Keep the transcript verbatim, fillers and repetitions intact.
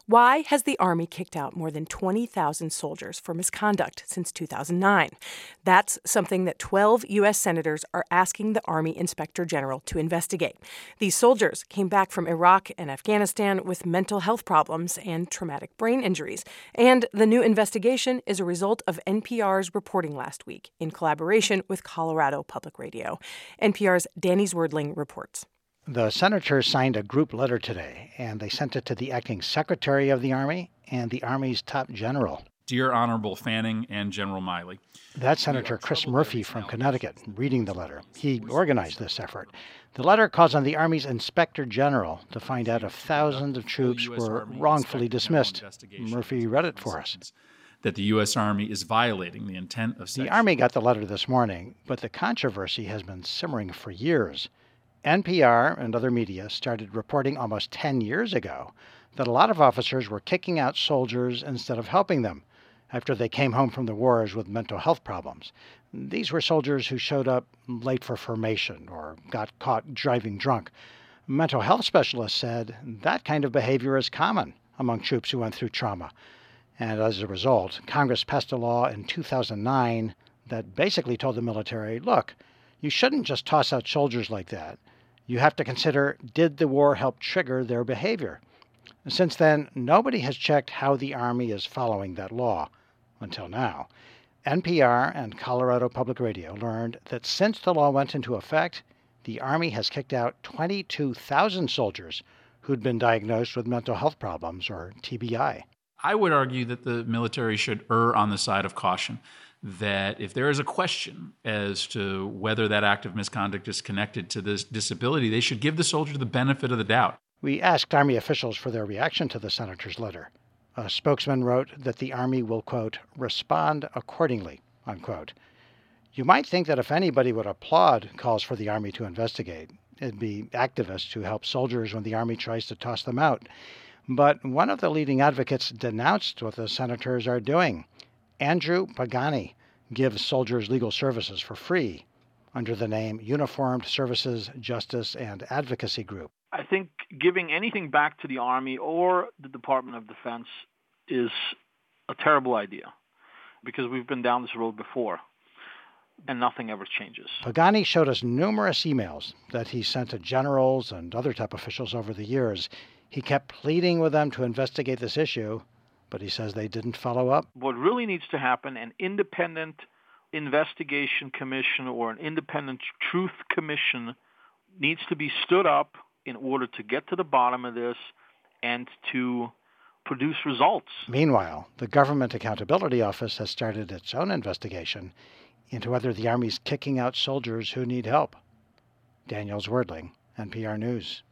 Why has the Army kicked out more than twenty thousand soldiers for misconduct since two thousand nine? That's something that twelve U S senators are asking the Army Inspector General to investigate. These soldiers came back from Iraq and Afghanistan with mental health problems and traumatic brain injuries. And the new investigation is a result of N P R's reporting last week in collaboration with Colorado Public Radio. N P R's Danny Zwerdling reports. The senators signed a group letter today, and they sent it to the acting secretary of the Army and the Army's top general. Dear Honorable Fanning and General Miley. That's Senator Chris Murphy from Connecticut reading the letter. He organized this effort. The letter calls on the Army's Inspector General to find out if thousands of troops were wrongfully dismissed. Murphy read it for us. That the U S. Army is violating the intent of section. The Army got the letter this morning, but the controversy has been simmering for years. N P R and other media started reporting almost ten years ago that a lot of officers were kicking out soldiers instead of helping them after they came home from the wars with mental health problems. These were soldiers who showed up late for formation or got caught driving drunk. Mental health specialists said that kind of behavior is common among troops who went through trauma. And as a result, Congress passed a law in two thousand nine that basically told the military, look, you shouldn't just toss out soldiers like that. You have to consider, did the war help trigger their behavior? Since then, nobody has checked how the Army is following that law, until now. N P R and Colorado Public Radio learned that since the law went into effect, the Army has kicked out twenty-two thousand soldiers who'd been diagnosed with mental health problems, or T B I. I would argue that the military should err on the side of caution, that if there is a question as to whether that act of misconduct is connected to this disability, they should give the soldier the benefit of the doubt. We asked Army officials for their reaction to the senator's letter. A spokesman wrote that the Army will, quote, respond accordingly, unquote. You might think that if anybody would applaud calls for the Army to investigate, it'd be activists who help soldiers when the Army tries to toss them out. But one of the leading advocates denounced what the senators are doing. Andrew Pagani gives soldiers legal services for free under the name Uniformed Services, Justice, and Advocacy Group. I think giving anything back to the Army or the Department of Defense is a terrible idea because we've been down this road before and nothing ever changes. Pagani showed us numerous emails that he sent to generals and other top officials over the years. He kept pleading with them to investigate this issue, but he says they didn't follow up. What really needs to happen, an independent investigation commission or an independent truth commission needs to be stood up in order to get to the bottom of this and to produce results. Meanwhile, the Government Accountability Office has started its own investigation into whether the Army's kicking out soldiers who need help. Daniel Zwerdling, N P R News.